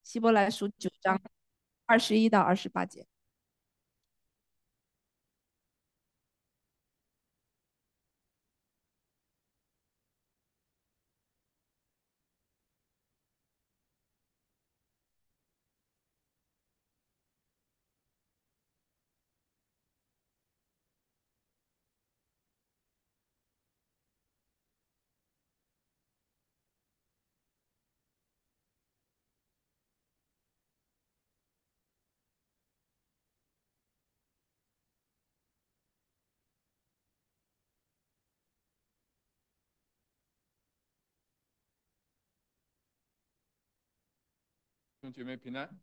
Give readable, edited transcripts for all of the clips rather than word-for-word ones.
希伯来书9章21到28节。 弟兄姐妹平安。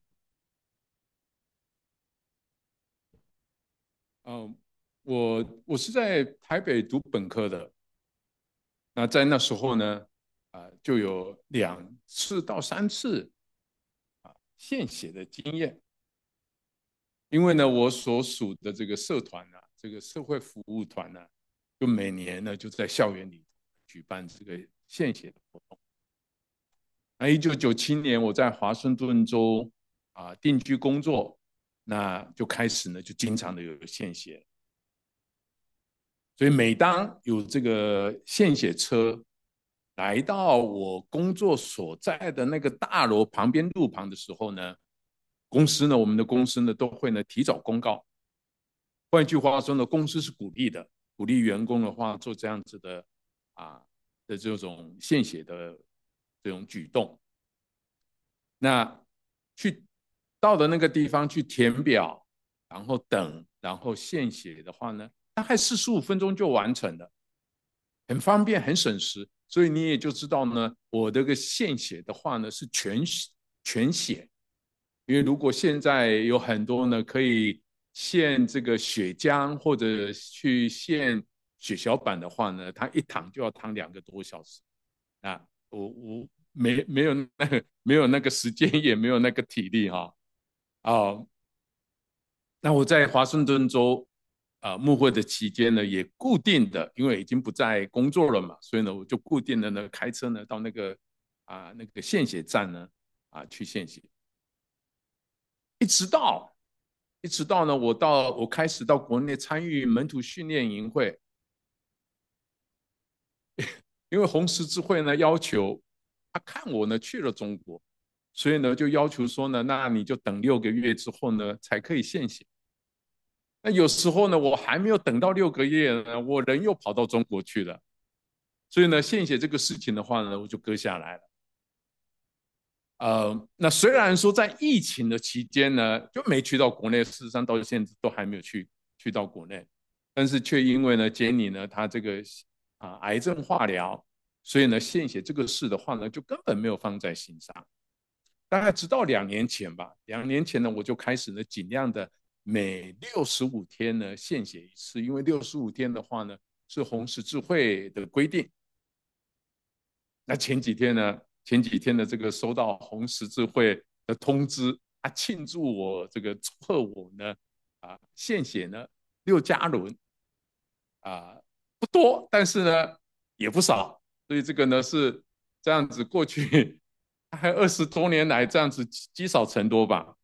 嗯，我是在台北读本科的，那在那时候呢，就有2次到3次献血的经验。因为呢，我所属的这个社团呢，这个社会服务团呢，就每年呢就在校园里举办这个献血的活动。那1997年我在华盛顿州定居工作，那就开始呢就经常的有献血。所以每当有这个献血车来到我工作所在的那个大楼旁边路旁的时候呢，我们的公司呢都会呢提早公告。换句话说呢，公司是鼓励的，鼓励员工的话做这样子的啊的这种献血的这种举动。那去到的那个地方去填表，然后等，然后献血的话呢，大概45分钟就完成了，很方便，很省时。所以你也就知道呢，我这个献血的话呢是全血，因为如果现在有很多呢可以献这个血浆或者去献血小板的话呢，它一躺就要躺2个多小时。我没有那个时间，也没有那个体力哈。哦，那我在华盛顿州牧会的期间呢，也固定的，因为已经不在工作了嘛，所以呢，我就固定的呢开车呢到那个献血站呢去献血，一直到呢，我开始到国内参与门徒训练营会，因为红十字会呢要求他看我呢去了中国，所以呢就要求说呢，那你就等6个月之后呢才可以献血。那有时候呢，我还没有等到6个月呢，我人又跑到中国去了，所以呢，献血这个事情的话呢，我就搁下来了。那虽然说在疫情的期间呢，就没去到国内，事实上到现在都还没有去到国内，但是却因为呢，杰尼呢，他这个癌症化疗，所以呢，献血这个事的话呢，就根本没有放在心上。大概直到2年前吧，2年前呢，我就开始呢，尽量的每65天呢献血一次，因为65天的话呢，是红十字会的规定。那前几天的这个收到红十字会的通知，庆祝我这个祝贺我呢献血呢6加仑不多，但是呢也不少，所以这个呢是这样子过去还20多年来这样子积少成多吧。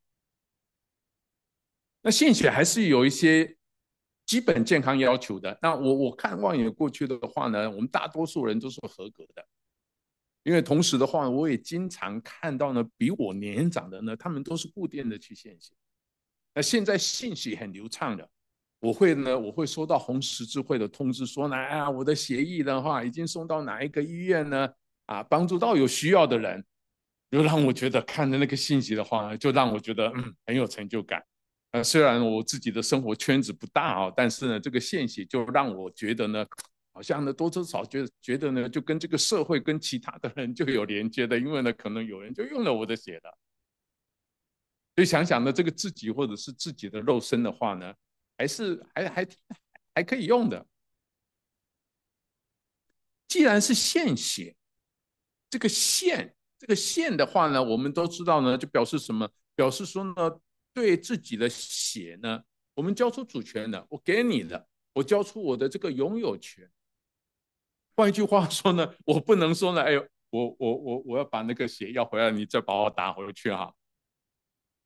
那献血还是有一些基本健康要求的。那我看望眼过去的话呢，我们大多数人都是合格的。因为同时的话，我也经常看到呢，比我年长的呢，他们都是固定的去献血。那现在信息很流畅的，我会收到红十字会的通知说呢，我的协议的话已经送到哪一个医院呢？帮助到有需要的人，就让我觉得看的那个信息的话呢，就让我觉得很有成就感。虽然我自己的生活圈子不大但是呢，这个献血就让我觉得呢，好像呢多多少少觉得呢，就跟这个社会跟其他的人就有连接的，因为呢，可能有人就用了我的血的。所以想想呢，这个自己或者是自己的肉身的话呢，还是还可以用的。既然是献血，这个献的话呢，我们都知道呢，就表示什么？表示说呢，对自己的血呢，我们交出主权了，我给你了，我交出我的这个拥有权。换一句话说呢，我不能说呢，哎呦，我要把那个血要回来，你再把我打回去哈。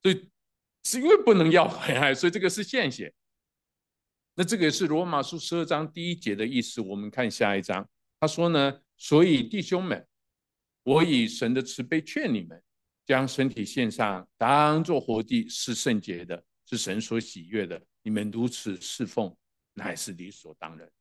所以是因为不能要回来，所以这个是献血。那这个是罗马书12章第1节的意思。我们看下一章，他说呢，所以弟兄们，我以神的慈悲劝你们，将身体献上，当作活祭，是圣洁的，是神所喜悦的。你们如此侍奉，乃是理所当然。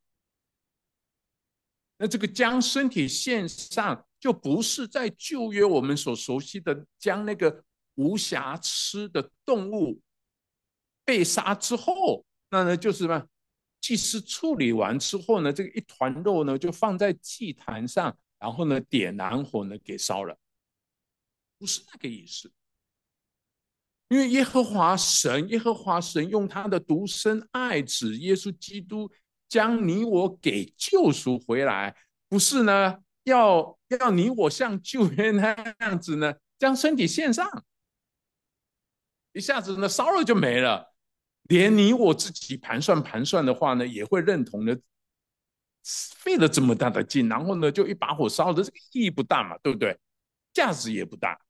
那这个将身体献上，就不是在旧约我们所熟悉的将那个无瑕疵的动物被杀之后，那呢就是什么？祭司处理完之后呢，这个一团肉呢就放在祭坛上，然后呢点燃火呢给烧了，不是那个意思。因为耶和华神用他的独生爱子耶稣基督将你我给救赎回来，不是呢要你我像旧约那样子呢将身体献上，一下子呢烧了就没了。连你我自己盘算的话呢，也会认同的，费了这么大的劲，然后呢就一把火烧的，这个意义不大嘛，对不对？价值也不大。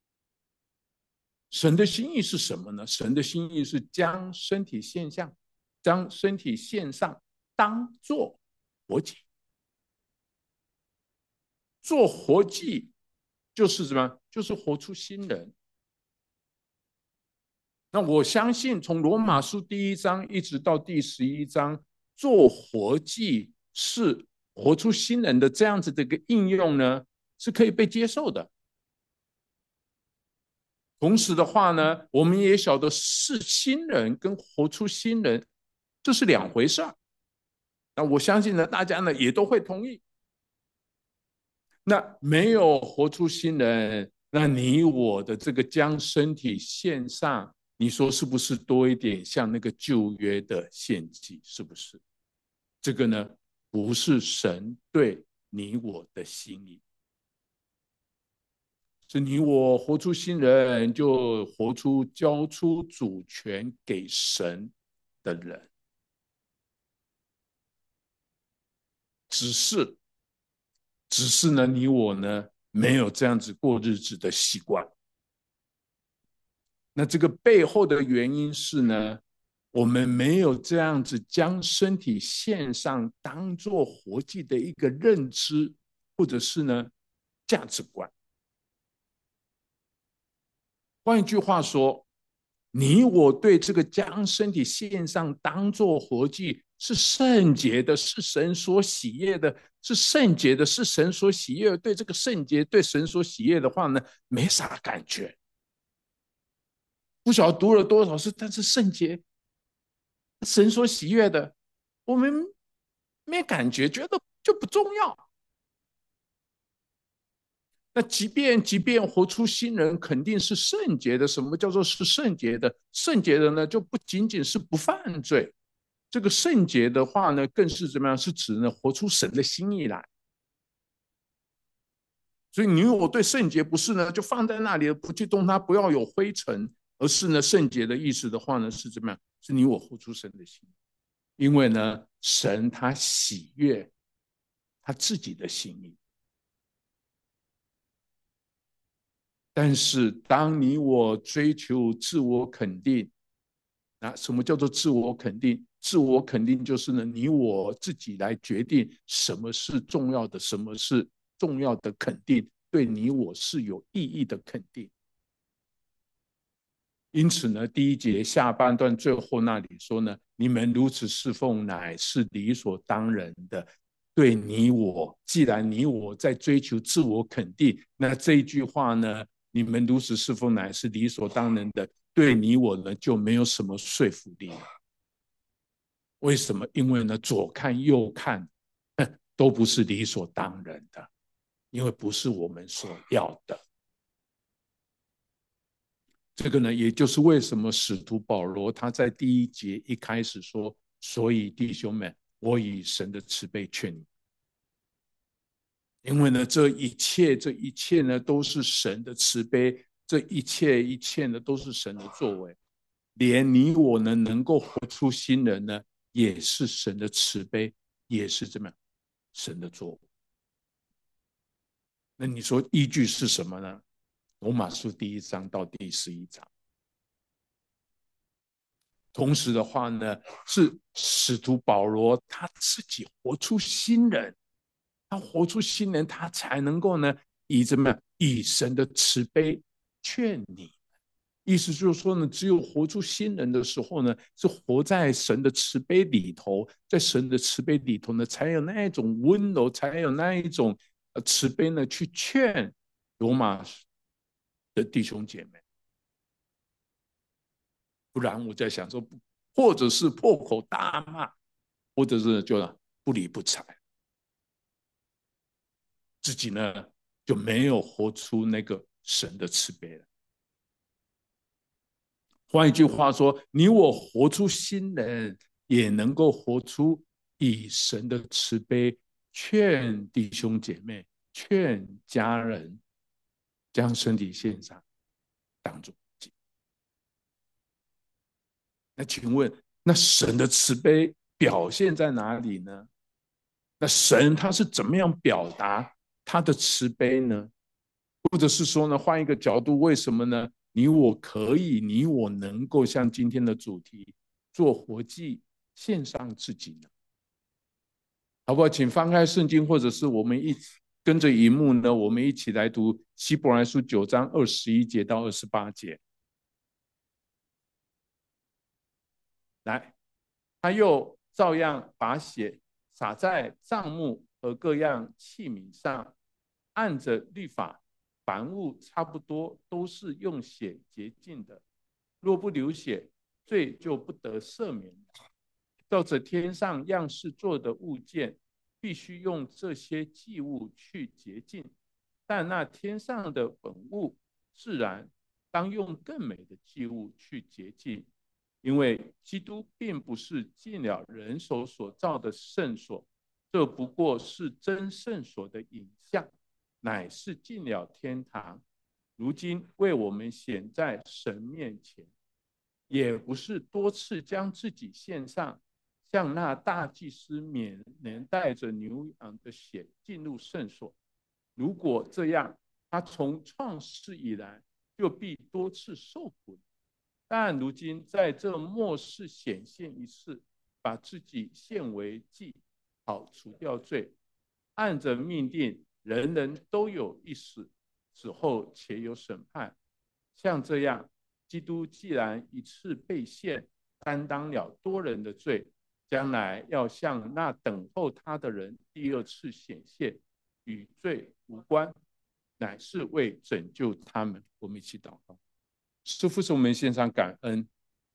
神的心意是什么呢？神的心意是将身体献上，当做活祭。做活祭就是什么？就是活出新人。那我相信，从罗马书第1章一直到第11章，做活祭是活出新人的这样子的一个应用呢，是可以被接受的。同时的话呢，我们也晓得是新人跟活出新人这是两回事儿。那我相信呢，大家呢也都会同意。那没有活出新人，那你我的这个将身体献上，你说是不是多一点像那个旧约的献祭？是不是？这个呢，不是神对你我的心意。是你我活出新人，就活出交出主权给神的人。只是呢，你我呢没有这样子过日子的习惯。那这个背后的原因是呢，我们没有这样子将身体献上当做活祭的一个认知，或者是呢价值观。换一句话说，你我对这个将身体献上当做活祭是圣洁的，是神所喜悦的，是圣洁的，是神所喜悦的。对这个圣洁，对神所喜悦的话呢，没啥感觉。不晓得读了多少次，但是圣洁，神所喜悦的，我们没感觉，觉得就不重要。那即便活出新人，肯定是圣洁的。什么叫做是圣洁的？圣洁的呢，就不仅仅是不犯罪。这个圣洁的话呢，更是怎么样？是指呢，活出神的心意来。所以你我对圣洁不是呢，就放在那里不去动它，不要有灰尘，而是呢，圣洁的意思的话呢，是怎么样？是你我活出神的心意。因为呢，神他喜悦他自己的心意。但是当你我追求自我肯定，那什么叫做自我肯定？自我肯定就是呢，你我自己来决定什么是重要的，什么是重要的肯定，对你我是有意义的肯定。因此呢，第1节下半段最后那里说呢，你们如此侍奉，乃是理所当然的。对你我，既然你我在追求自我肯定，那这一句话呢，你们如此侍奉，乃是理所当然的。对你我呢，就没有什么说服力了。为什么？因为呢，左看右看，都不是理所当然的，因为不是我们所要的。这个呢，也就是为什么使徒保罗他在第1节一开始说：“所以弟兄们，我以神的慈悲劝你。”因为呢，这一切呢，都是神的慈悲，这一切呢，都是神的作为。连你我呢，能够活出新人呢，也是神的慈悲，也是怎么样，神的作为。那你说依据是什么呢？罗马书第1章到第11章。 同时的话呢，是使徒保罗他自己活出新人，他活出新人，他才能够呢，以怎么样，以神的慈悲劝你。意思就是说呢，只有活出新人的时候呢，是活在神的慈悲里头，在神的慈悲里头呢，才有那一种温柔，才有那一种慈悲呢，去劝罗马的弟兄姐妹。不然我在想说，或者是破口大骂，或者是就不理不睬，自己呢就没有活出那个神的慈悲了。换一句话说，你我活出新人，也能够活出以神的慈悲劝弟兄姐妹、劝家人，将身体献上，当作祭。那请问，那神的慈悲表现在哪里呢？那神他是怎么样表达他的慈悲呢？或者是说呢，换一个角度，为什么呢？你我可以，你我能够像今天的主题做活祭，献上自己呢？好不好？请翻开圣经，或者是我们一起跟着荧幕呢，我们一起来读希伯来书9章21节到28节。来，他又照样把血洒在帐幕和各样器皿上，按着律法，凡物差不多都是用血洁净的。若不流血，罪就不得赦免。照着天上样式做的物件，必须用这些祭物去洁净，但那天上的本物，自然当用更美的祭物去洁净。因为基督并不是进了人手所造的圣所，这不过是真圣所的影像，乃是进了天堂，如今为我们显在神面前。也不是多次将自己献上，像那大祭司每年带着牛羊的血进入圣所。如果这样，他从创世以来就必多次受苦。但如今在这末世显现一次，把自己献为祭，好除掉罪。按着命定，人人都有一死，死后且有审判。像这样，基督既然一次被献，担当了多人的罪，将来要向那等候他的人第二次显现，与罪无关，乃是为拯救他们。我们一起祷告。师父，是我们献上感恩，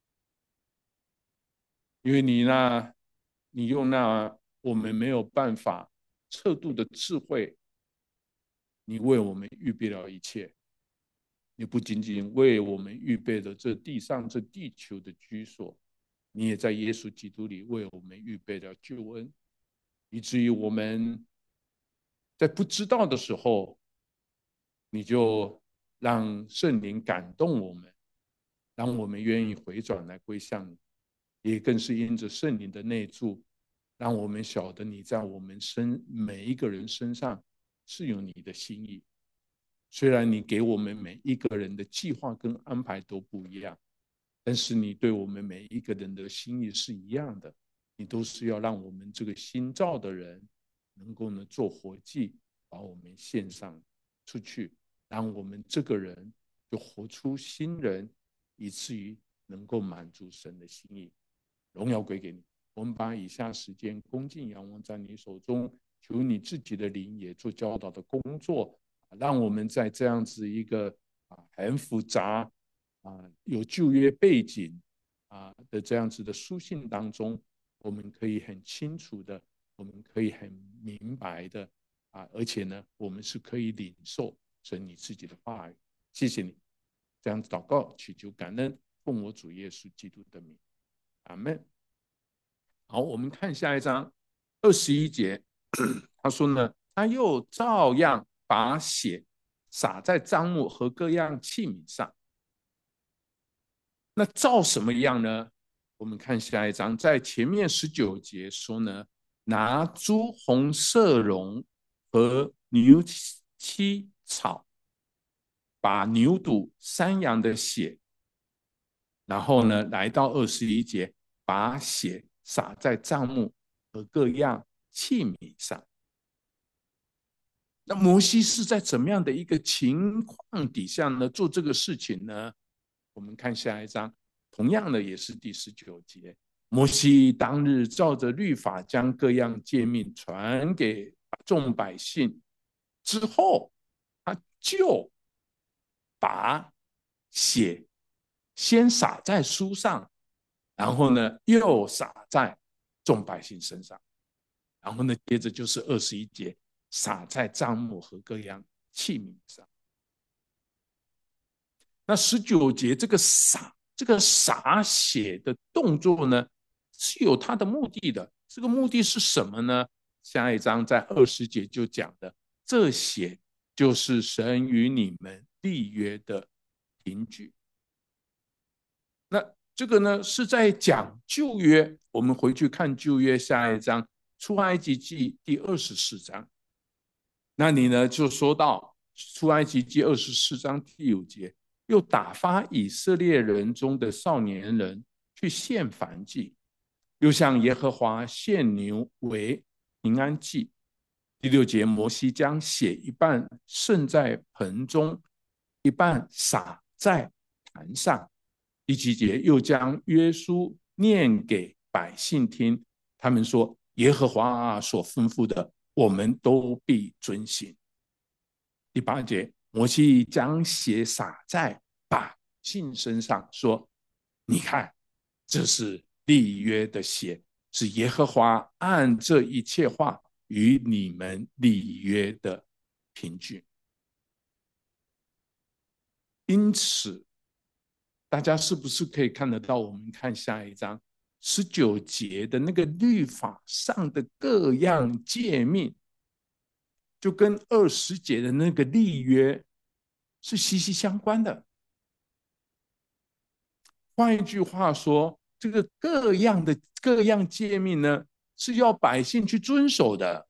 因为你用那我们没有办法测度的智慧，你为我们预备了一切。你不仅仅为我们预备了这地上这地球的居所，你也在耶稣基督里为我们预备了救恩，以至于我们在不知道的时候，你就让圣灵感动我们，让我们愿意回转来归向你，也更是因着圣灵的内住，让我们晓得你在我们每一个人身上是有你的心意。虽然你给我们每一个人的计划跟安排都不一样，但是你对我们每一个人的心意是一样的，你都是要让我们这个新造的人能够呢做活祭，把我们献上出去，让我们这个人就活出新人，以至于能够满足神的心意。荣耀归给你。我们把以下时间恭敬仰望在你手中，求你自己的灵也做教导的工作，让我们在这样子一个很复杂有旧约背景的这样子的书信当中，我们可以很清楚的，我们可以很明白的而且呢，我们是可以领受神你自己的话语。谢谢你，这样子祷告，祈求感恩，奉我主耶稣基督的名，阿门。好，我们看下一章21节，他说呢，他又照样把血洒在帐幕和各样器皿上。那照什么样呢？我们看下一章，在前面19节说呢，拿朱红色绒和牛膝草，把牛犊、山羊的血然后呢，来到21节，把血洒在帐幕和各样器皿上。那摩西是在怎么样的一个情况底下呢做这个事情呢？我们看下一章，同样的也是第19节。摩西当日照着律法将各样诫命传给众百姓之后，他就把血先洒在书上，然后呢又洒在众百姓身上，然后呢接着就是21节，洒在帐幕和各样器皿上。那19节这个洒血的动作呢，是有它的目的的。这个目的是什么呢？下一章在20节就讲的，这血就是神与你们立约的凭据。那这个呢是在讲旧约，我们回去看旧约下一章出埃及记第24章，那你呢就说到出埃及记24章第5节，又打发以色列人中的少年人去献燔祭，又向耶和华献牛为平安祭。第6节，摩西将血一半盛在盆中，一半洒在坛上。第7节，又将约书念给百姓听，他们说：耶和华所吩咐的，我们都必遵行。第8节，摩西将血洒在百姓身上，说：你看，这是立约的血，是耶和华按这一切话与你们立约的凭据。因此，大家是不是可以看得到？我们看下一章19节的那个律法上的各样诫命，就跟20节的那个立约是息息相关的。换一句话说，这个各样诫命呢，是要百姓去遵守的。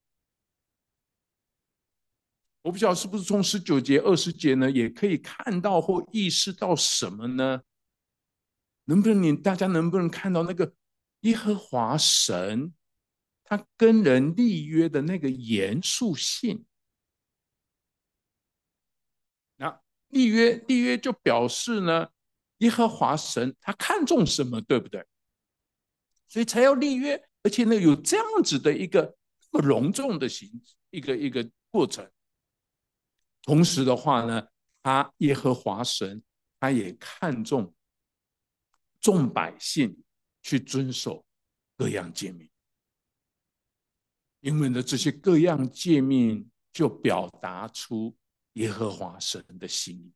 我不晓得是不是从19节、20节呢，也可以看到或意识到什么呢？大家能不能看到那个耶和华神他跟人立约的那个严肃性？那立约就表示呢，耶和华神他看重什么，对不对？所以才要立约，而且呢有这样子的一个隆重的一个过程。同时的话呢，耶和华神他也看重众百姓去遵守各样诫命，因为呢这些各样诫命就表达出耶和华神的心意。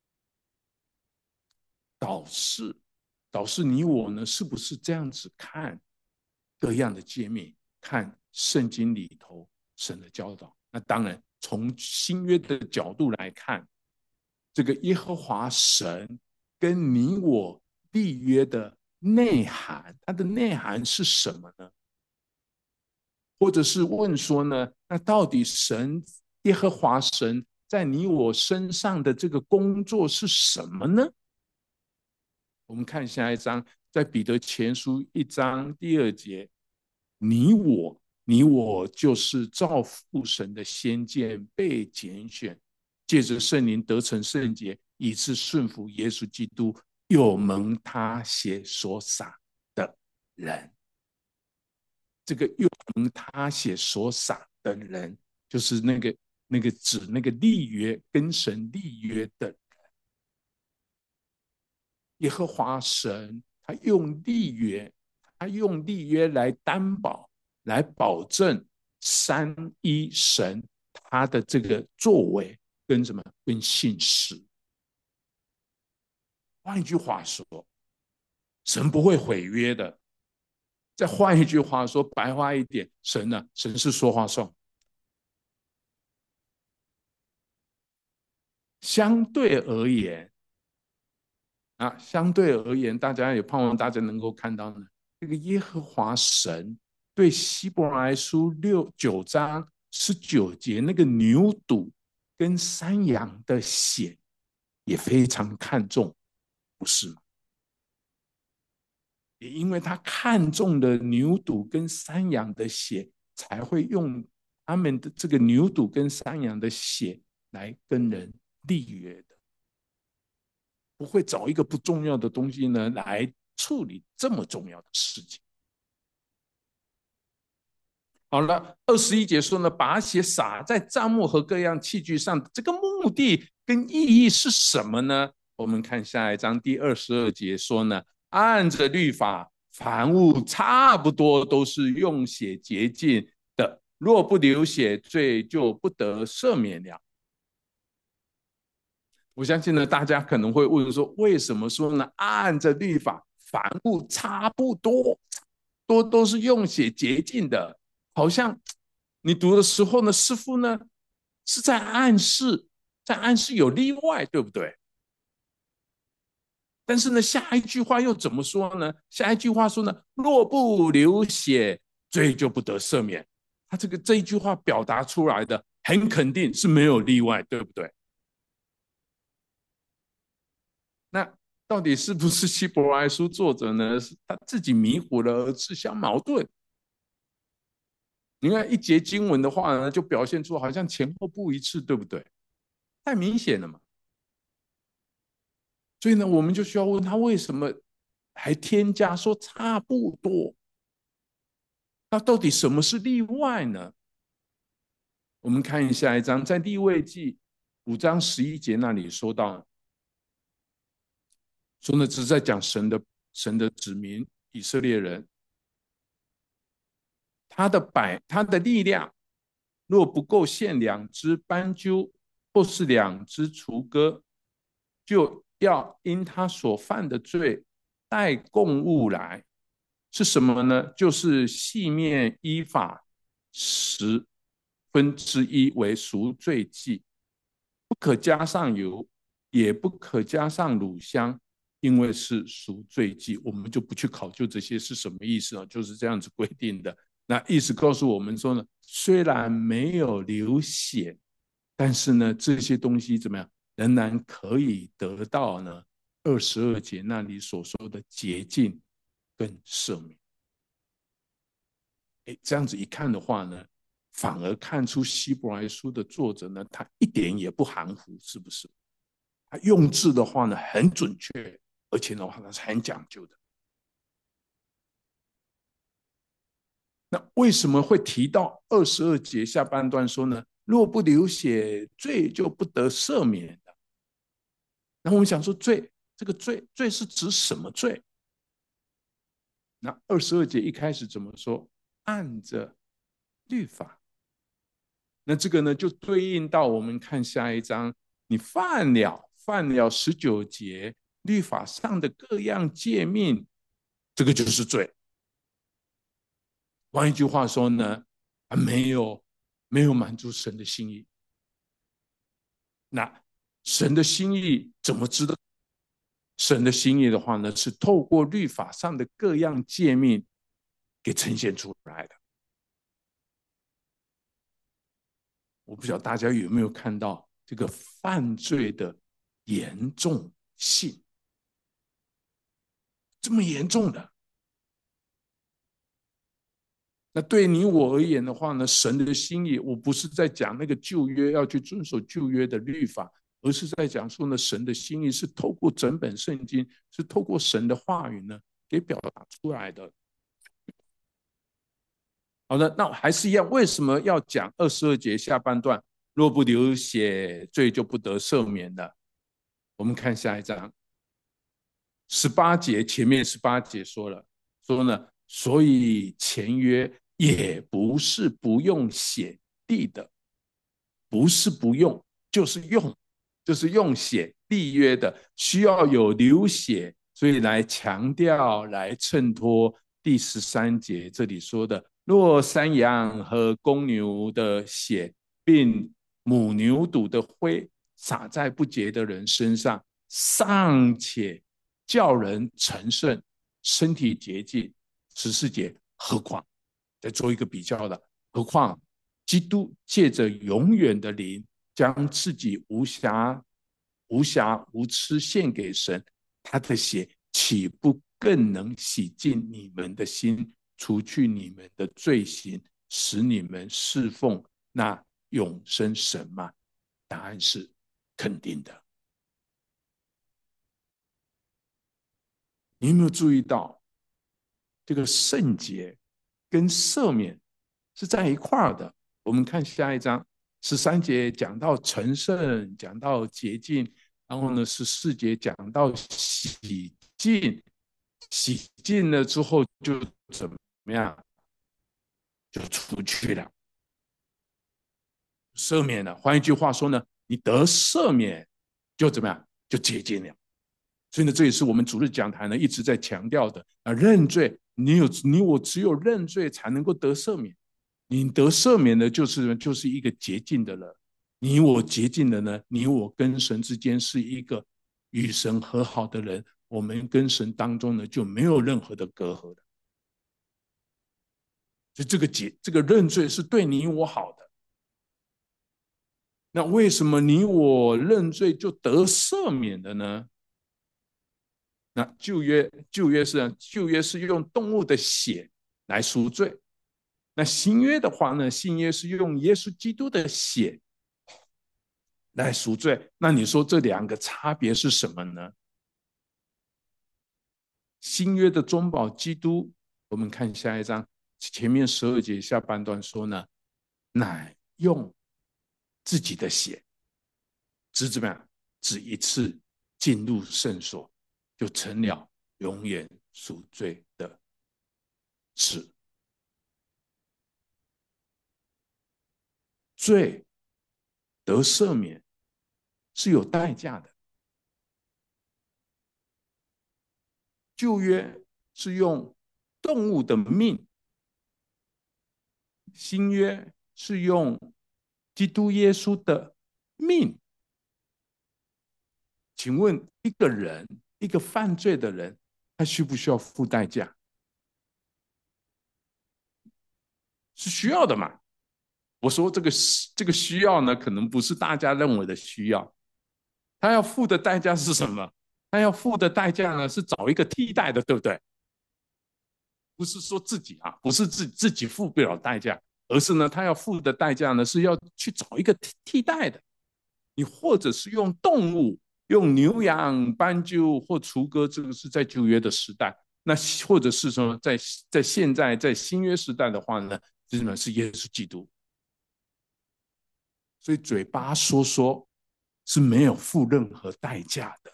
导致你我呢是不是这样子看各样的诫命，看圣经里头神的教导？那当然从新约的角度来看，这个耶和华神跟你我立约的内涵，它的内涵是什么呢？或者是问说呢，那到底耶和华神在你我身上的这个工作是什么呢？我们看下一章，在彼得前书1章第2节，你我就是照父神的先见被拣选，借着圣灵得成圣洁，以致顺服耶稣基督，又蒙他血所洒的人。这个又蒙他血所洒的人，就是那个指那个立约跟神立约的人。耶和华神他用立约来担保，来保证三一神他的这个作为跟什么？跟信实。换一句话说，神不会毁约的。再换一句话说，白话一点，神是说话算。相对而言，大家也盼望大家能够看到呢，这个耶和华神对希伯来书9章19节那个牛犊跟山羊的血也非常看重，不是吗？ 也因为他看中了牛犊跟山羊的血，才会用他们的这个牛犊跟山羊的血来跟人立约的，不会找一个不重要的东西呢来处理这么重要的事情。好了，21节说呢，把血洒在帐幕和各样器具上，这个目的跟意义是什么呢？我们看下一章第22节说呢，按着律法，凡物差不多都是用血洁净的，若不流血，罪就不得赦免了。我相信呢，大家可能会问说，为什么说呢？按着律法，凡物差不多都是用血洁净的，好像你读的时候呢，似乎呢是在暗示有例外，对不对？但是呢，下一句话又怎么说呢？下一句话说呢，若不流血，罪就不得赦免。他这一句话表达出来的，很肯定是没有例外，对不对？那到底是不是希伯来书作者呢？是他自己迷糊了，而自相矛盾？你看一节经文的话呢，就表现出好像前后不一致，对不对？太明显了嘛。所以呢，我们就需要问他为什么还添加说差不多？那到底什么是例外呢？我们看下一章，在利未记5章11节那里说到，说呢，只是在讲神的子民以色列人，他的力量若不够献2只斑鸠或是2只雏鸽，就要因他所犯的罪带供物来，是什么呢？就是细面依法1/10为赎罪祭，不可加上油，也不可加上乳香，因为是赎罪祭。我们就不去考究这些是什么意思啊，就是这样子规定的。那意思告诉我们说呢，虽然没有流血，但是呢，这些东西怎么样，仍然可以得到呢22节那里所说的洁净跟赦免。这样子一看的话呢，反而看出希伯来书的作者呢，他一点也不含糊，是不是？他用字的话呢，很准确，而且的话呢是很讲究的。那为什么会提到22节下半段说呢？若不流血，罪就不得赦免的。那我们想说，这个罪是指什么罪？那22节一开始怎么说？按着律法。那这个呢，就对应到我们看下一章，你犯了19节律法上的各样诫命，这个就是罪。换一句话说呢，没有满足神的心意。那神的心意怎么知道？神的心意的话呢，是透过律法上的各样诫命给呈现出来的。我不晓得大家有没有看到这个犯罪的严重性，这么严重的。那对你我而言的话呢，神的心意，我不是在讲那个旧约要去遵守旧约的律法，而是在讲说呢，神的心意是透过整本圣经，是透过神的话语呢给表达出来的。好的，那还是一样，为什么要讲22节下半段？若不流血，罪就不得赦免了。我们看下一章，18节前面18节说呢，所以前约也不是不用血立的，不是不用，就是用血立约的，需要有流血，所以来强调来衬托第13节这里说的。若山羊和公牛的血，并母牛犊的灰洒在不洁的人身上，尚且叫人成圣，身体洁净。14节，何况再做一个比较的，何况基督借着永远的灵，将自己无瑕无疵献给神，他的血岂不更能洗净你们的心，除去你们的罪行，使你们侍奉那永生神吗？答案是肯定的。你有没有注意到，这个圣洁跟赦免是在一块儿的？我们看下一章13节讲到成圣，讲到洁净，然后呢14节讲到洗净，洗净了之后就怎么样？就出去了，赦免了。换一句话说呢，你得赦免就怎么样？就洁净了。所以呢，这也是我们主日讲坛呢一直在强调的啊，认罪，你我只有认罪才能够得赦免。你得赦免的就是一个洁净的人，你我洁净的呢，你我跟神之间是一个与神和好的人，我们跟神当中呢就没有任何的隔阂的。就这个认罪是对你我好的。那为什么你我认罪就得赦免的呢？那旧约是用动物的血来赎罪，那新约的话呢，新约是用耶稣基督的血来赎罪。那你说这两个差别是什么呢？新约的中保基督，我们看下一章前面12节下半段说呢，乃用自己的血，只怎么样？只一次进入圣所，就成了永远赎罪的事。罪得赦免是有代价的。旧约是用动物的命，新约是用基督耶稣的命。请问一个犯罪的人，他需不需要付代价？是需要的嘛？我说这个需要呢，可能不是大家认为的需要。他要付的代价是什么？他要付的代价呢，是找一个替代的，对不对？不是说自己啊，不是自己付不了代价，而是呢，他要付的代价呢，是要去找一个替代的。你或者是用动物，用牛羊、斑鸠或雏鸽，这个是在旧约的时代。那或者是说在现在在新约时代的话呢，基本上是耶稣基督。所以嘴巴说说是没有付任何代价的。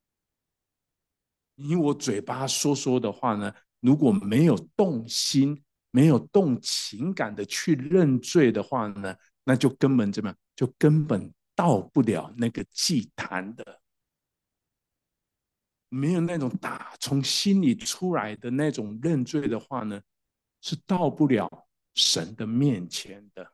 你我嘴巴说说的话呢，如果没有动心、没有动情感的去认罪的话呢，那就根本怎么样？就根本到不了那个祭坛的，没有那种打从心里出来的那种认罪的话呢，是到不了神的面前的。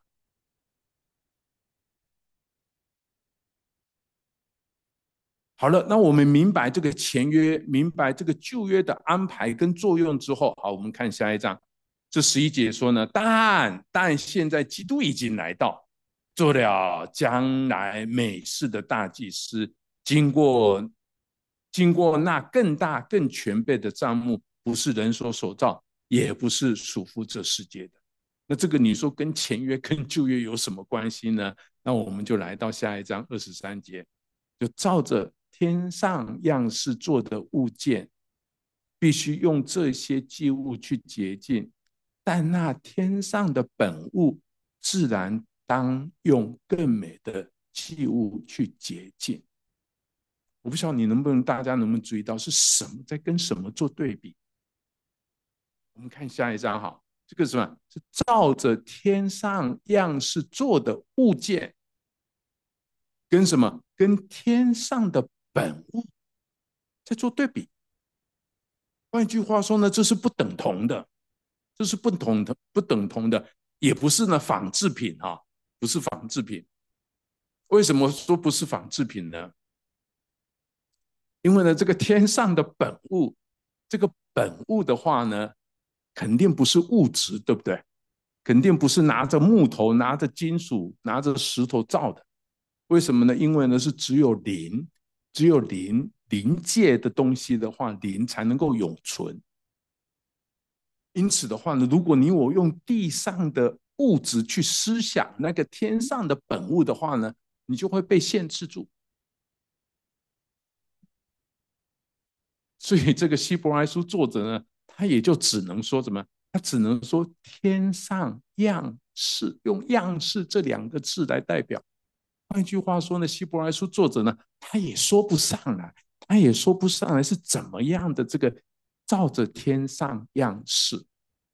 好了，那我们明白这个前约，明白这个旧约的安排跟作用之后，好，我们看下一章。这11节说呢，但现在基督已经来到，做了将来美事的大祭司，经过那更大更全备的帐幕，不是人所造，也不是属乎这世界的。那这个你说跟前约跟旧约有什么关系呢？那我们就来到下一章23节，就照着天上样式做的物件，必须用这些祭物去洁净，但那天上的本物自然当用更美的祭物去洁净。我不晓得大家能不能注意到是什么在跟什么做对比？我们看下一章哈，这个是什么？是照着天上样式做的物件，跟什么？跟天上的本物在做对比。换句话说呢，这是不等同的，这是不等同的，也不是呢仿制品啊，不是仿制品。为什么说不是仿制品呢？因为呢，这个天上的本物，这个本物的话呢，肯定不是物质，对不对？肯定不是拿着木头、拿着金属、拿着石头造的。为什么呢？因为呢是只有灵只有灵界的东西的话，灵才能够永存。因此的话呢，如果你我用地上的物质去思想那个天上的本物的话呢，你就会被限制住。所以这个希伯来书作者呢，他也就只能说什么？他只能说天上样式，用样式这两个字来代表。换一句话说呢，希伯来书作者呢，他也说不上来，他也说不上来是怎么样的这个照着天上样式。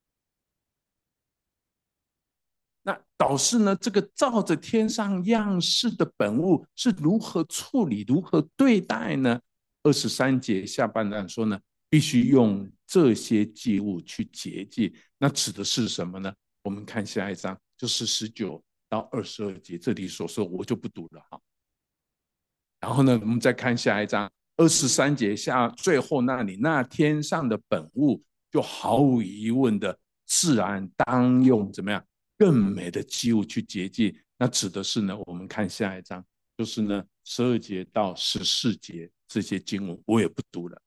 那导致呢，这个照着天上样式的本物是如何处理、如何对待呢？23节下半段说呢，必须用这些祭物去洁净。那指的是什么呢？我们看下一章，就是19到22节，这里所说我就不读了哈。然后呢，我们再看下一章23节下最后那里，那天上的本物就毫无疑问的自然当用怎么样更美的祭物去洁净。那指的是呢，我们看下一章，就是呢12节到14节这些经文，我也不读了。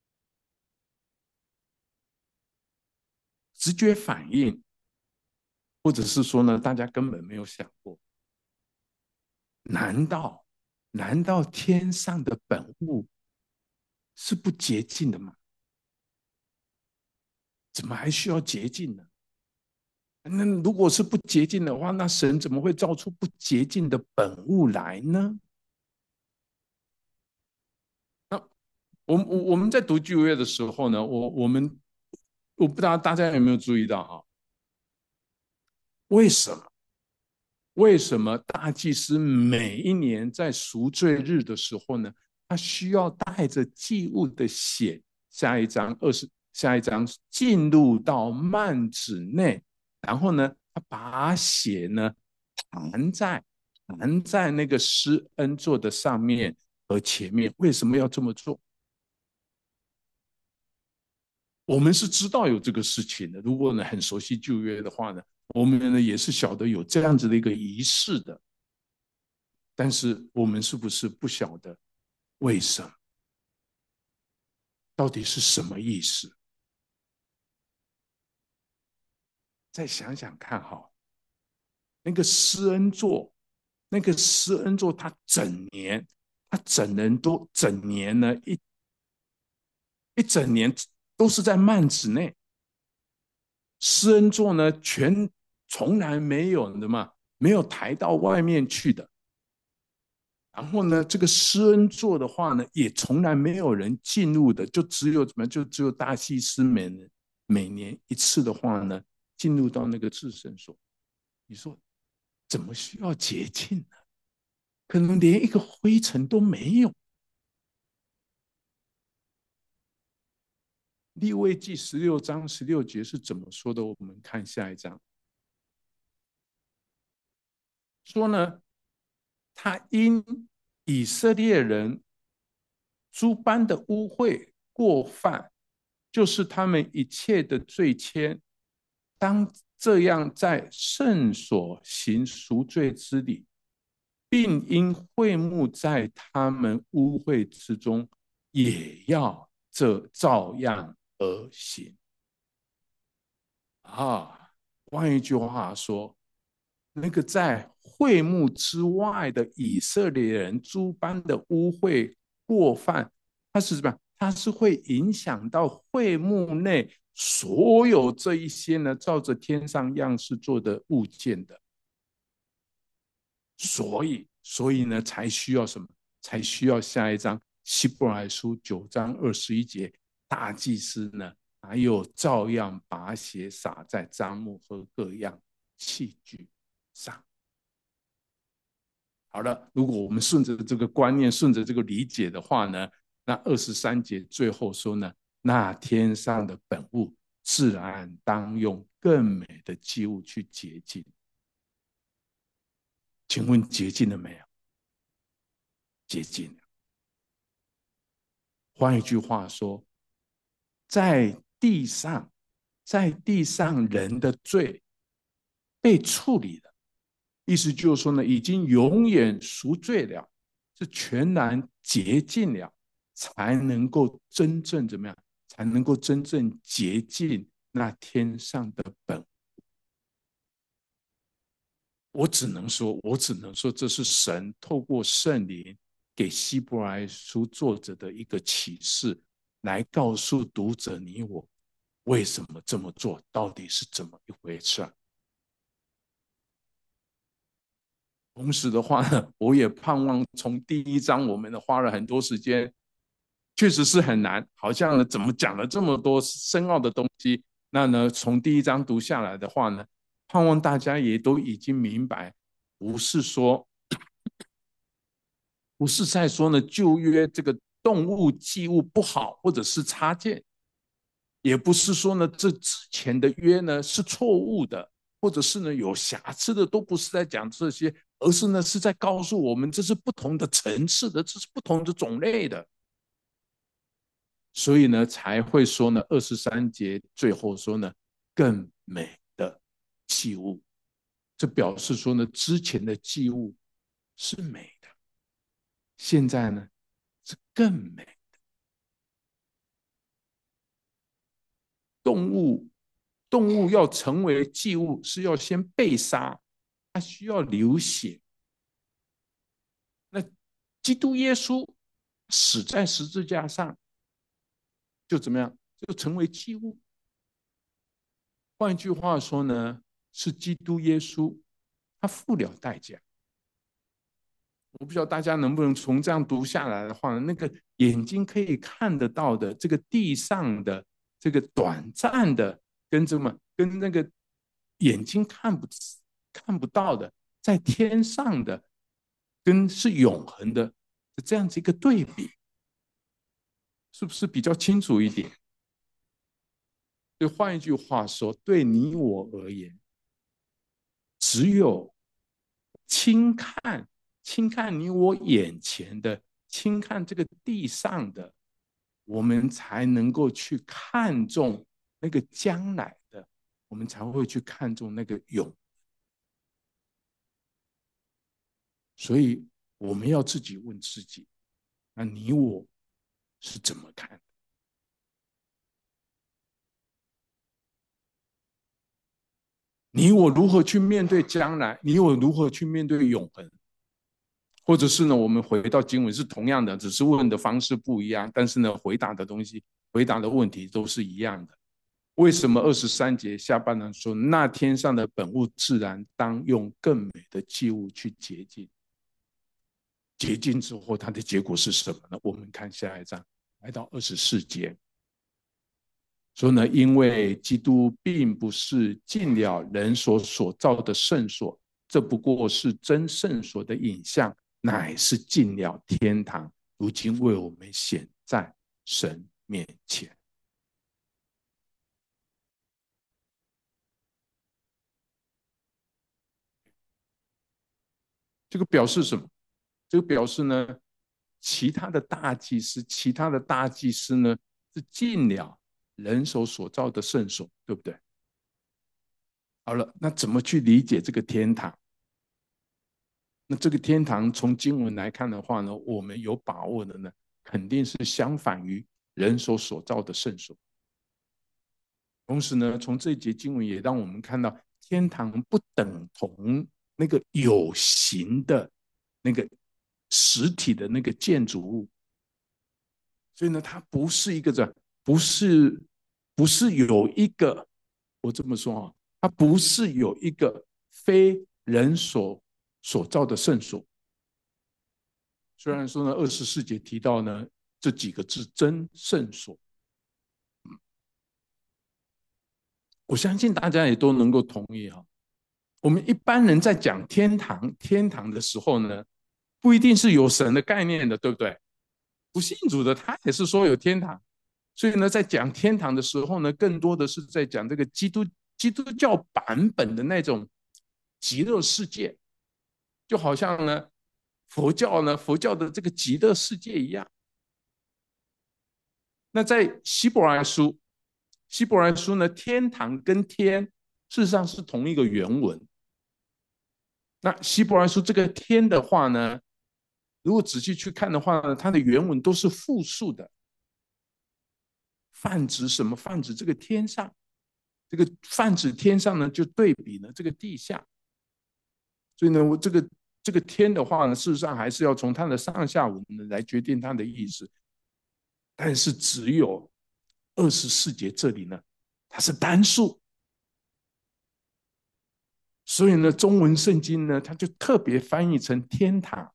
直觉反应，或者是说呢，大家根本没有想过，难道天上的本物是不洁净的吗？怎么还需要洁净呢？那如果是不洁净的话，那神怎么会造出不洁净的本物来呢？那我们在读旧约的时候呢，我不知道大家有没有注意到哈？为什么大祭司每一年在赎罪日的时候呢，他需要带着祭物的血，下一章进入到幔子内，然后呢，他把血呢弹在那个施恩座的上面和前面。为什么要这么做？我们是知道有这个事情的。如果呢很熟悉旧约的话呢，我们呢也是晓得有这样子的一个仪式的。但是我们是不是不晓得为什么？到底是什么意思？再想想看哈，那个施恩座，他整年呢一整年都是在幔子内。施恩座呢，从来没有的嘛，没有抬到外面去的。然后呢，这个施恩座的话呢，也从来没有人进入的，就只有大祭司每年一次的话呢，进入到那个至圣所。你说怎么需要洁净呢？可能连一个灰尘都没有。利未记16章16节是怎么说的？我们看下一章，说呢，他因以色列人诸般的污秽过犯，就是他们一切的罪愆，当这样在圣所行赎罪之礼，并因会幕在他们污秽之中，也要照样而行。啊，换一句话说，那个在会幕之外的以色列人诸般的污秽过犯，它是什么？它是会影响到会幕内所有这一些呢，照着天上样式做的物件的。所以呢，才需要什么？才需要下一章希伯来书9章21节，大祭司呢，还有照样把血洒在帐幕和各样器具上。好了，如果我们顺着这个观念，顺着这个理解的话呢，那23节最后说呢，那天上的本物自然当用更美的祭物去洁净。请问洁净了没有？洁净了。换一句话说，在地上人的罪被处理了，意思就是说呢，已经永远赎罪了，是全然洁净了，才能够真正怎么样？才能够真正洁净那天上的本。我只能说，这是神透过圣灵给希伯来书作者的一个启示，来告诉读者你我为什么这么做，到底是怎么一回事。同时的话呢，我也盼望从第一章我们花了很多时间，确实是很难，好像呢怎么讲了这么多深奥的东西，那呢从第一章读下来的话呢，盼望大家也都已经明白，不是说不是在说呢旧约这个动物祭物不好，或者是插件，也不是说呢这之前的约呢是错误的，或者是呢有瑕疵的，都不是在讲这些，而是呢是在告诉我们这是不同的层次的，这是不同的种类的。所以呢才会说呢23节最后说呢更美的祭物，这表示说呢之前的祭物是美的，现在呢是更美。动物要成为祭物，是要先被杀，它需要流血。那基督耶稣死在十字架上，就怎么样？就成为祭物。换句话说呢，是基督耶稣他付了代价。我不知道大家能不能从这样读下来的话，那个眼睛可以看得到的，这个地上的这个短暂的，跟那个眼睛看不到的，在天上的，跟是永恒的这样子一个对比，是不是比较清楚一点？所以换一句话说，对你我而言，只有轻看你我眼前的，轻看这个地上的，我们才能够去看重那个将来的，我们才会去看重那个永。所以我们要自己问自己，那你我是怎么看的？你我如何去面对将来？你我如何去面对永恒？或者是呢，我们回到经文是同样的，只是问的方式不一样，但是呢，回答的东西、回答的问题都是一样的。为什么23节下半段说，那天上的本物自然当用更美的祭物去洁净？洁净之后，它的结果是什么呢？我们看下一章，来到24节，说呢，因为基督并不是进了人所造的圣所，这不过是真圣所的影像，乃是进了天堂，如今为我们显在神面前。这个表示什么？这个表示呢，其他的大祭司呢是进了人手所造的圣所，对不对？好了，那怎么去理解这个天堂？那这个天堂从经文来看的话呢，我们有把握的呢，肯定是相反于人所造的圣所。同时呢，从这一节经文也让我们看到，天堂不等同那个有形的那个实体的那个建筑物，所以呢，它不是一个不是有一个，我这么说啊，它不是有一个非人所造的圣所。虽然说呢，24节提到呢这几个字真圣所，我相信大家也都能够同意哈。我们一般人在讲天堂的时候呢，不一定是有神的概念的，对不对？不信主的他也是说有天堂，所以呢，在讲天堂的时候呢，更多的是在讲这个基督教版本的那种极乐世界，就好像呢佛教的这个极乐世界一样。那在希伯来书呢，天堂跟天事实上是同一个原文。那希伯来书这个天的话呢， 如果仔细去看的话呢，它的原文都是复数的，泛指什么？泛指这个天上，这个泛指天上呢，就对比呢这个地下。所以呢，我这个天的话呢，事实上还是要从它的上下文来决定它的意思。但是只有24节这里呢，它是单数，所以呢，中文圣经呢，它就特别翻译成天堂。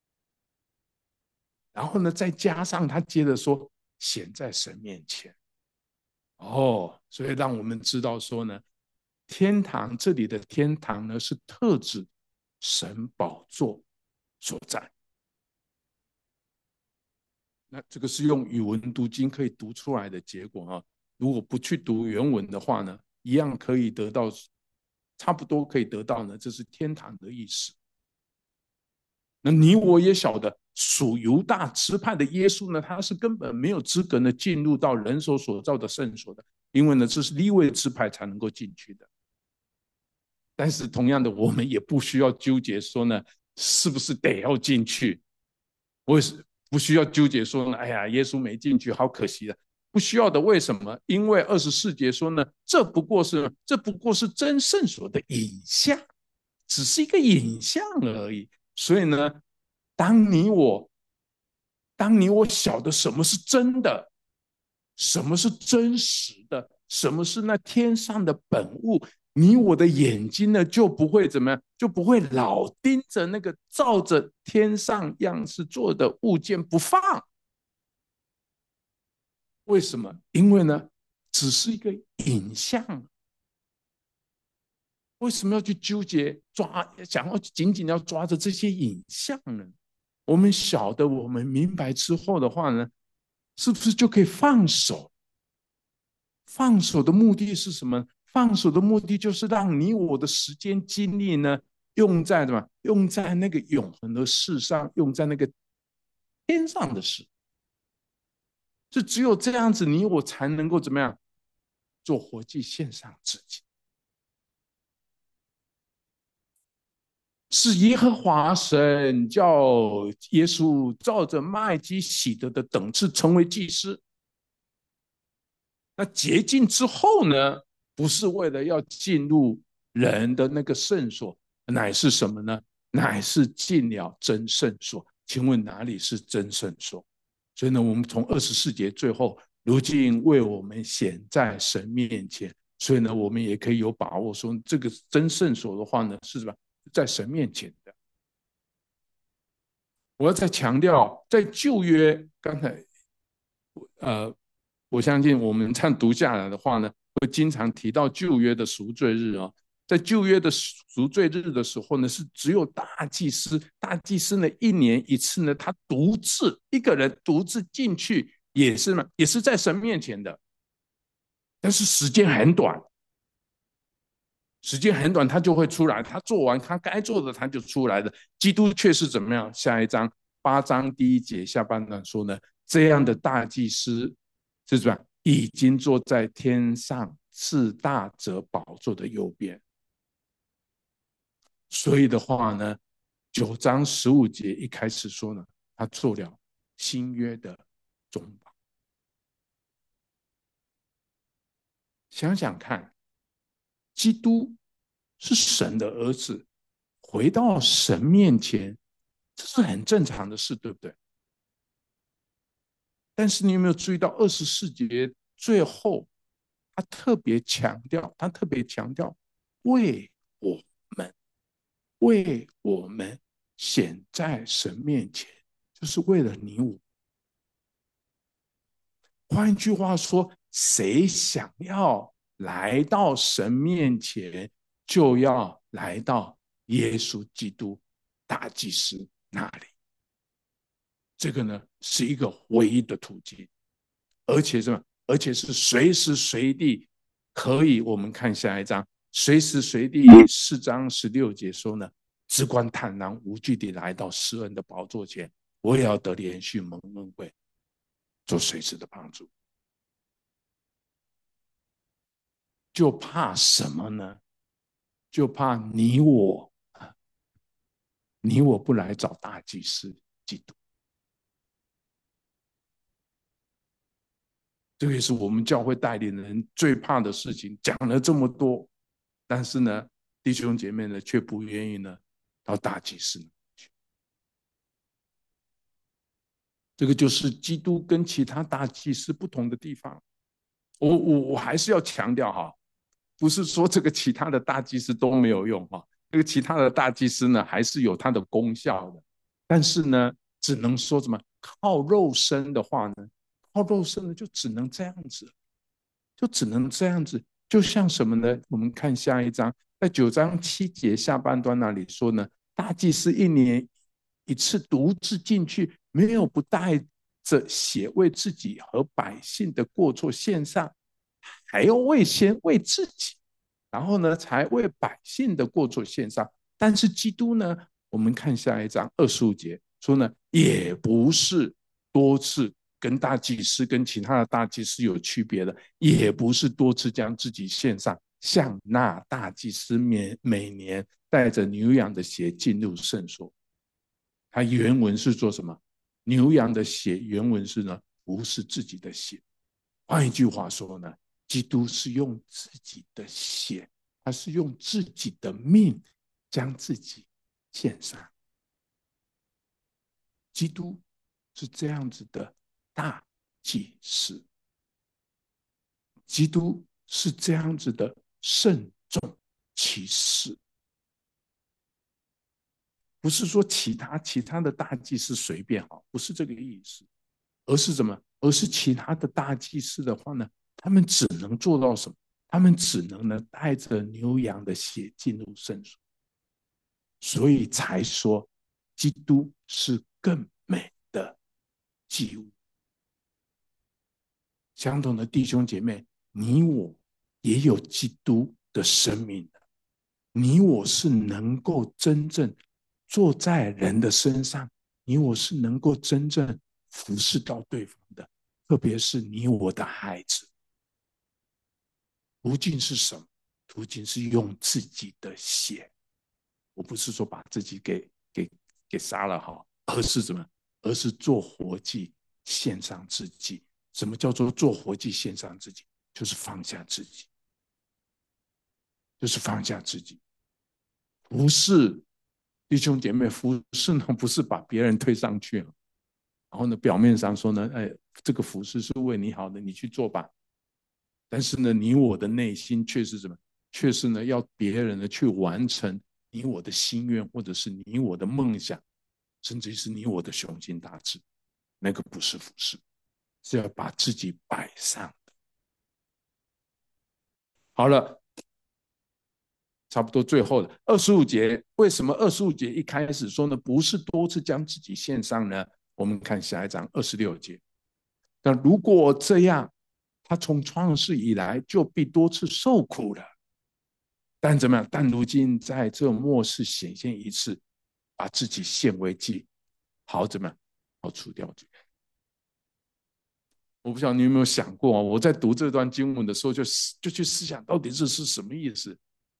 然后呢，再加上他接着说显在神面前。所以让我们知道说呢，天堂这里的天堂呢，是特指神宝座所在。那这个是用语文读经可以读出来的结果啊。如果不去读原文的话呢，一样可以得到，差不多可以得到呢，这是天堂的意思。那你我也晓得，属犹大支派的耶稣呢，他是根本没有资格呢进入到人手所造的圣所的，因为呢这是利未支派才能够进去的。但是同样的，我们也不需要纠结说呢，是不是得要进去？我也是不需要纠结说呢，哎呀，耶稣没进去，好可惜的。不需要的，为什么？因为24节说呢，这不过是真圣所的影像，只是一个影像而已。所以呢，当你我晓得什么是真的，什么是真实的，什么是那天上的本物，你我的眼睛呢就不会怎么样，就不会老盯着那个照着天上样式做的物件不放。为什么？因为呢，只是一个影像。为什么要去纠结想要紧紧要抓着这些影像呢？我们晓得，我们明白之后的话呢，是不是就可以放手？放手的目的是什么？放手的目的就是让你我的时间精力呢，用在什么？用在那个永恒的事上，用在那个天上的事。就只有这样子，你我才能够怎么样做活祭献上自己。是耶和华神叫耶稣照着麦基洗德的等次成为祭司。那洁净之后呢，不是为了要进入人的那个圣所，乃是什么呢？乃是进了真圣所。请问哪里是真圣所？所以呢，我们从24节最后，如今为我们显在神面前，所以呢，我们也可以有把握说，这个真圣所的话呢，是什么？在神面前的。我要再强调，在旧约，刚才我相信我们这样读下来的话呢，会经常提到旧约的赎罪日哦。在旧约的赎罪日的时候呢，是只有大祭司，大祭司呢1年1次呢，他独自一个人独自进去，也是在神面前的，但是时间很短，他就会出来，他做完他该做的，他就出来了。基督却是怎么样？下一章8章第1节下半段说呢，这样的大祭司是什么？已经坐在天上至大者宝座的右边。所以的话呢，9章15节一开始说呢，他做了新约的中保。想想看，基督是神的儿子，回到神面前，这是很正常的事，对不对？但是你有没有注意到24节最后，他特别强调，为我们，为我们显在神面前，就是为了你我。换句话说，谁想要来到神面前，就要来到耶稣基督大祭司那里。这个呢，是一个唯一的途径，而且什么？而且是随时随地可以。我们看下一章，随时随地4章16节说呢，只管坦然无惧地来到施恩的宝座前，我也要得连续蒙恩惠，做随时的帮助。就怕什么呢？就怕你我不来找大祭司， 基督。这个也是我们教会带领人最怕的事情，讲了这么多，但是呢，弟兄姐妹呢却不愿意呢到大祭司那去。这个就是基督跟其他大祭司不同的地方。我还是要强调哈，不是说这个其他的大祭司都没有用哈，这个其他的大祭司呢还是有它的功效的，但是呢，只能说什么靠肉身的话呢，靠肉身呢就只能这样子，就只能这样子，就像什么呢？我们看下一章，在9章7节下半段那里说呢，大祭司1年1次独自进去，没有不带着血为自己和百姓的过错献上，还要先为自己，然后呢才为百姓的过错献上。但是基督呢，我们看下一章25节说呢，也不是多次跟大祭司跟其他的大祭司有区别的，也不是多次将自己献上，像那大祭司每年带着牛羊的血进入圣所。它原文是说什么？牛羊的血原文是呢，不是自己的血。换一句话说呢，基督是用自己的血，他是用自己的命将自己献上。基督是这样子的大祭司，基督是这样子的慎重其事，不是说其他的大祭司随便好，不是这个意思，而是什么？而是其他的大祭司的话呢，他们只能做到什么？他们只能呢带着牛羊的血进入圣所，所以才说基督是更美的祭物。相同的弟兄姐妹，你我也有基督的生命的，你我是能够真正坐在人的身上，你我是能够真正服侍到对方的，特别是你我的孩子。途径是什么？途径是用自己的血。我不是说把自己给杀了哈，而是什么？而是做活祭，献上自己。什么叫做做活祭，献上自己？就是放下自己，就是放下自己。服侍弟兄姐妹，服侍呢不是把别人推上去了，然后呢表面上说呢，哎，这个服侍是为你好的，你去做吧。但是呢，你我的内心却是什么？却是呢，要别人呢去完成你我的心愿，或者是你我的梦想，甚至是你我的雄心大志。那个不是服侍，是要把自己摆上的。好了，差不多最后的25节，为什么25节一开始说呢？不是多次将自己献上呢？我们看下一章26节。那如果这样，他从创世以来就必多次受苦了。但怎么样？但如今在这末世显现一次，把自己献为祭，好怎么样？好除掉罪。我不晓得你有没有想过，我在读这段经文的时候就去思想，到底这是什么意思？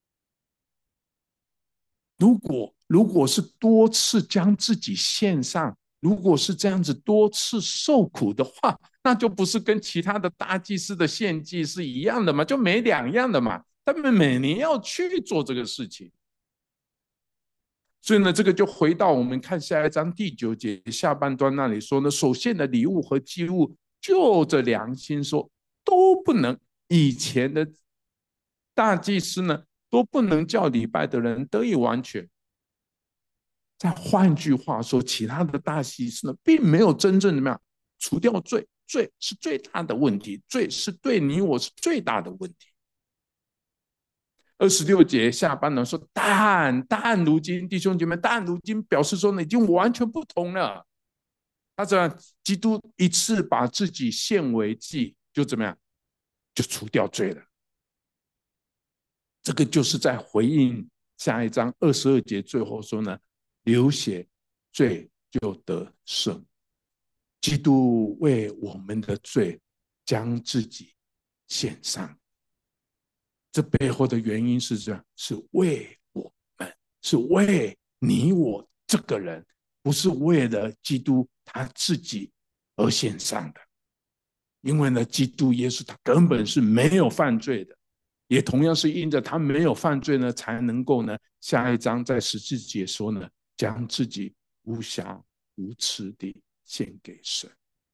如果是多次将自己献上，如果是这样子多次受苦的话，那就不是跟其他的大祭司的献祭是一样的嘛，就没两样的嘛。他们每年要去做这个事情，所以呢，这个就回到我们看下一章第9节下半段那里说呢，所献的礼物和祭物，就着良心说都不能，以前的大祭司呢都不能叫礼拜的人得以完全。再换句话说，其他的大祭司呢，并没有真正怎么样除掉罪，罪是最大的问题，罪是对你我是最大的问题。26节下半段说，但如今弟兄姐妹，但如今表示说呢，已经完全不同了。他这样，基督一次把自己献为祭，就怎么样，就除掉罪了。这个就是在回应下一章22节最后说呢，流血罪就得赦。基督为我们的罪将自己献上，这背后的原因是这样，是为我们，是为你我这个人， 不是为了基督他自己而献上的。因为呢，基督耶稣他根本是没有犯罪的，也同样是因着他没有犯罪呢，才能够呢，下一章在十字节说呢，将自己无瑕无疵地献给神。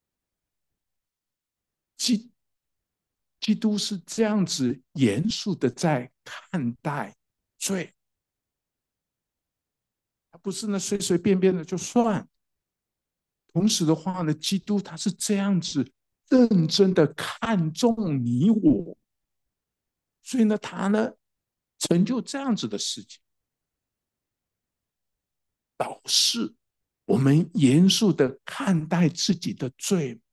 基督是这样子严肃的在看待罪，他不是呢随随便便的就算。同时的话呢，基督他是这样子认真的看重你我，所以呢，他呢成就这样子的事情，导致我们严肃的看待自己的罪。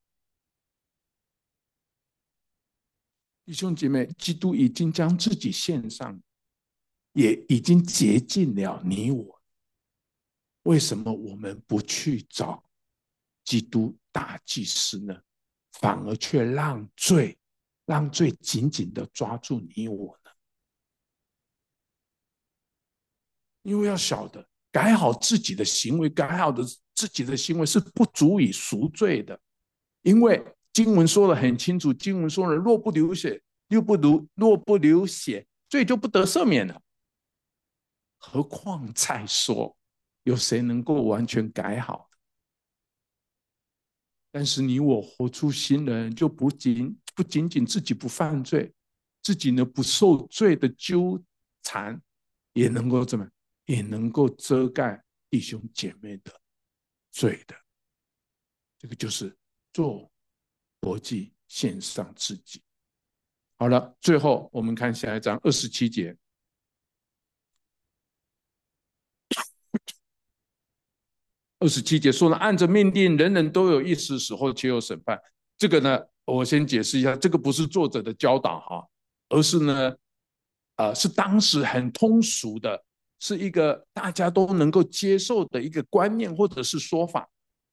弟兄姐妹，基督已经将自己献上，也已经洁净了你我。为什么我们不去找基督大祭司呢？反而却让罪紧紧的抓住你我呢？因为要晓得，改好自己的行为，改好的自己的行为是不足以赎罪的。因为经文说得很清楚，经文说了，若不流血，罪就不得赦免了。何况再说，有谁能够完全改好？但是你我活出新人，就不仅仅自己不犯罪，自己呢不受罪的纠缠，也能够怎么，也能够遮盖弟兄姐妹的罪的。这个就是做活祭，献上自己。好了，最后我们看下一章27节。27节说了，按着命定，人人都有一时时候，且有审判。这个呢，我先解释一下，这个不是作者的教导哈，而是呢，是当时很通俗的，是一个大家都能够接受的一个观念或者是说法。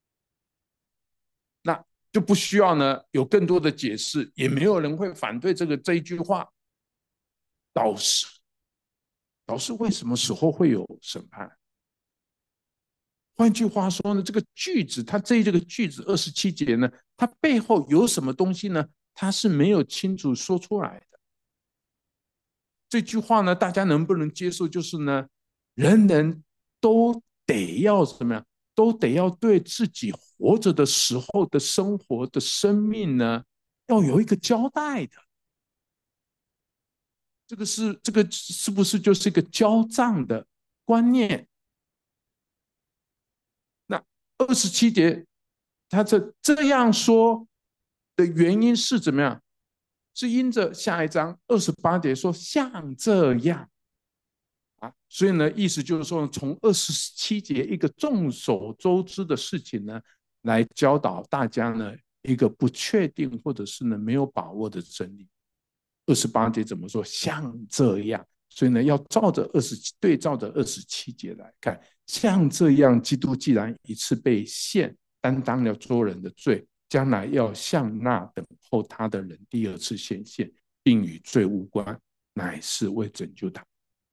那就不需要呢有更多的解释，也没有人会反对这一句话。导师为什么时候会有审判？换句话说呢，这个句子，它这个句子27节呢，它背后有什么东西呢？它是没有清楚说出来的。这句话呢，大家能不能接受？就是呢，人人都得要怎么样？都得要对自己活着的时候的生活的生命呢，要有一个交代的。这个是不是就是一个交账的观念？那27节他这样说的原因是怎么样？是因着下一章28节说像这样啊，所以呢，意思就是说，从27节一个众所周知的事情呢，来教导大家呢一个不确定或者是呢没有把握的真理。28节怎么说？像这样，所以呢，要对照着27节来看，像这样，基督既然一次被献，担当了做人的罪，将来要向那等候他的人第二次显现，并与罪无关，乃是为拯救他。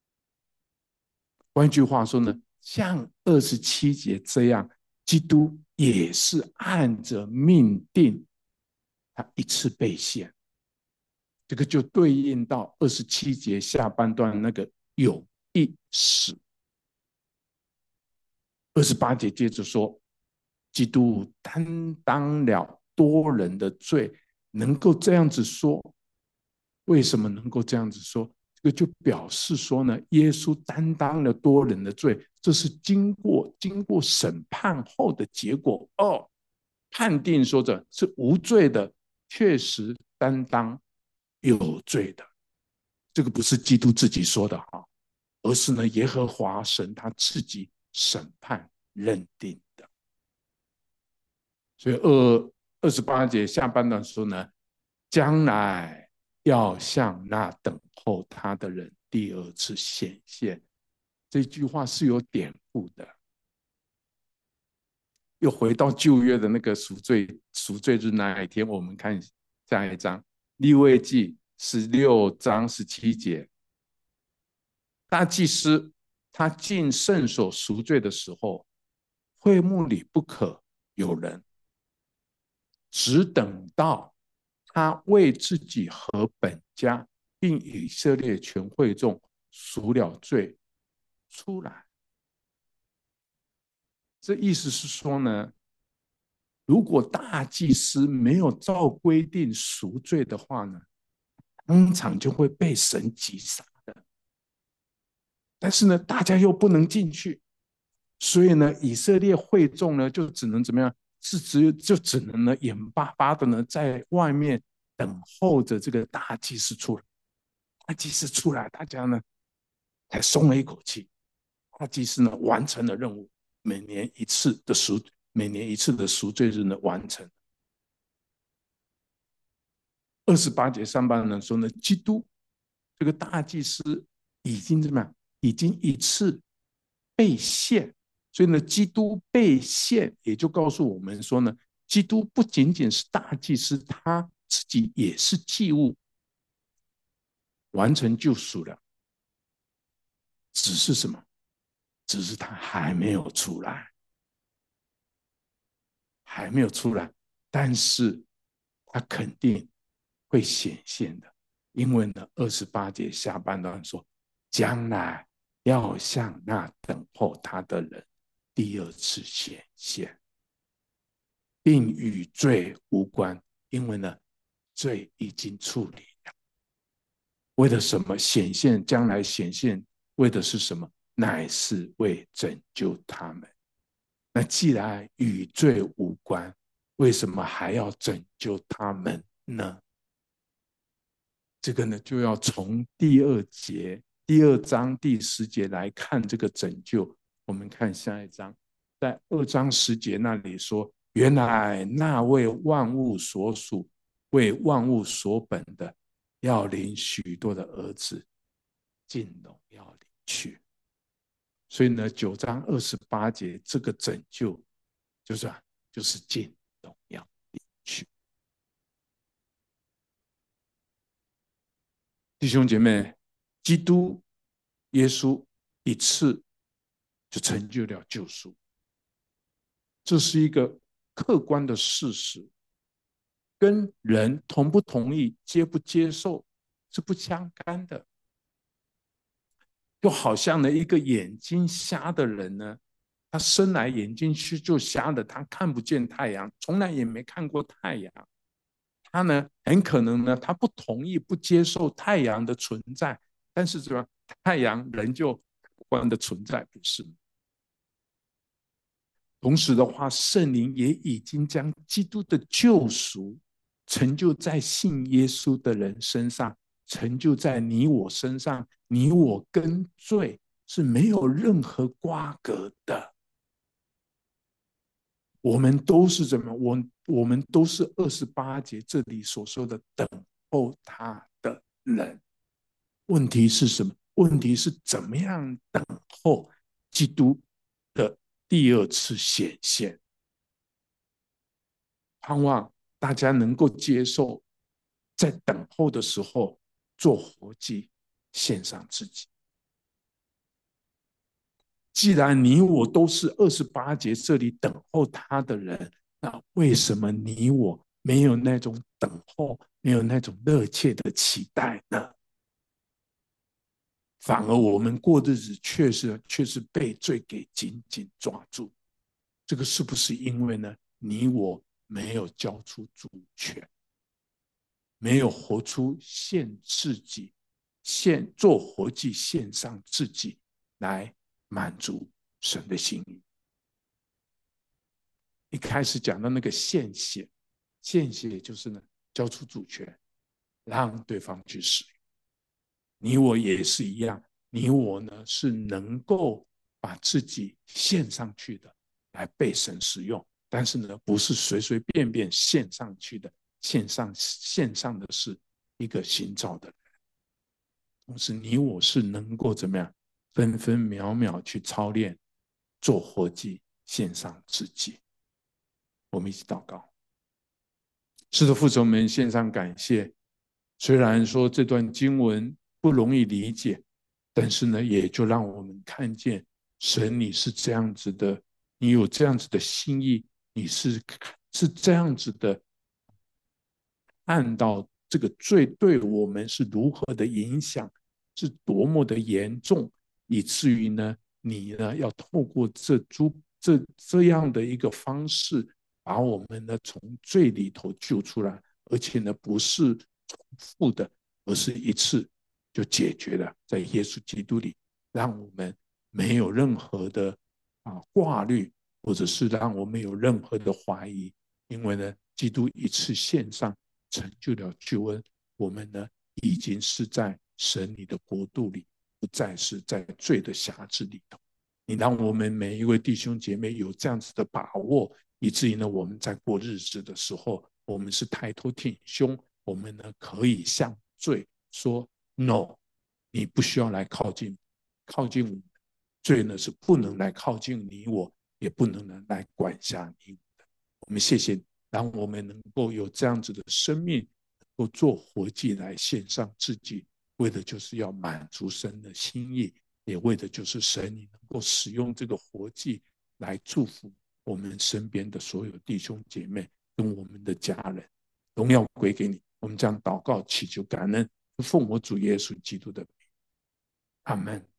换句话说呢，像27节这样，基督也是按着命定，他一次被献。这个就对应到27节下半段那个有一死。28节接着说，基督担当了多人的罪，能够这样子说，为什么能够这样子说？这个就表示说呢，耶稣担当了多人的罪，这是经过审判后的结果哦，判定说着是无罪的，确实担当有罪的。这个不是基督自己说的哈，而是呢耶和华神他自己审判认定的。所以28节下半段说呢，将来要向那等候他的人第二次显现。这句话是有典故的。又回到旧约的那个赎罪日那一天，我们看下一章利未记16章17节，大祭司他进圣所赎罪的时候， 会幕里不可有人，只等到他为自己和本家，并以色列全会众赎了罪出来。这意思是说呢，如果大祭司没有照规定赎罪的话呢，当场就会被神击杀的。但是呢，大家又不能进去，所以呢，以色列会众呢就只能怎么样？就只能呢眼巴巴的呢在外面等候着这个大祭司出来。大祭司出来，大家呢才松了一口气。大祭司呢完成了任务，每年一次的赎罪日呢完成。28节上半人说呢，基督这个大祭司已经怎么样？已经一次被献，所以呢，基督被献，也就告诉我们说呢，基督不仅仅是大祭司，他自己也是祭物，完成救赎了。只是什么？只是他还没有出来，还没有出来，但是他肯定会显现的，因为呢，28节下半段说，将来要向那等候他的人第二次显现，并与罪无关，因为呢，罪已经处理了。为了什么显现？将来显现为的是什么？乃是为拯救他们。那既然与罪无关，为什么还要拯救他们呢？这个呢，就要从第二章第10节来看这个拯救。我们看下一章，在2章10节那里说，原来那为万物所属、为万物所本的，要领许多的儿子进荣耀里去。所以呢，9章28节这个拯救就是进荣耀里去。弟兄姐妹，基督耶稣一次就成就了救赎，这是一个客观的事实，跟人同不同意、接不接受是不相干的。就好像呢，一个眼睛瞎的人呢，他生来眼睛就瞎的，他看不见太阳，从来也没看过太阳。他呢，很可能呢，他不同意、不接受太阳的存在，但是什么？太阳仍旧客观的存在，不是吗？同时的话，圣灵也已经将基督的救赎成就在信耶稣的人身上，成就在你我身上。你我跟罪是没有任何瓜葛的，我们都是怎么？我们都是28节这里所说的等候他的人。问题是什么？问题是怎么样等候基督的第二次显现？盼望大家能够接受，在等候的时候做活祭，献上自己。既然你我都是28节这里等候他的人，那为什么你我没有那种等候，没有那种热切的期待呢？反而我们过日子却是被罪给紧紧抓住。这个是不是因为呢？你我没有交出主权，没有活出献自己、做活祭、献上自己来满足神的心意。一开始讲到那个献血就是呢，交出主权，让对方去使用。你我也是一样，你我呢是能够把自己献上去的，来被神使用。但是呢，不是随随便便献上去的，献上的是一个新造的人。同时，你我是能够怎么样，分分秒秒去操练，做活祭，献上自己。我们一起祷告。是的，父神们献上感谢。虽然说这段经文不容易理解，但是呢，也就让我们看见神你是这样子的你有这样子的心意，你是这样子的看到这个罪对我们是如何的影响，是多么的严重，以至于呢，你呢要透过这样的一个方式，把我们呢从罪里头救出来，而且呢不是重复的，而是一次就解决了，在耶稣基督里，让我们没有任何的挂虑，或者是让我们有任何的怀疑，因为呢，基督一次献上。成就了救恩，我们呢已经是在神你的国度里，不再是在罪的辖制里头。你让我们每一位弟兄姐妹有这样子的把握，以至于呢我们在过日子的时候，我们是抬头挺胸，我们呢可以向罪说 no， 你不需要来靠近我们，罪呢是不能来靠近你我，也不能来管辖你我的。我们谢谢你。让我们能够有这样子的生命，能够做活祭来献上自己，为的就是要满足神的心意，也为的就是神你能够使用这个活祭来祝福我们身边的所有弟兄姐妹跟我们的家人。荣耀归给你，我们将祷告祈求感恩，奉我主耶稣基督的名，阿门。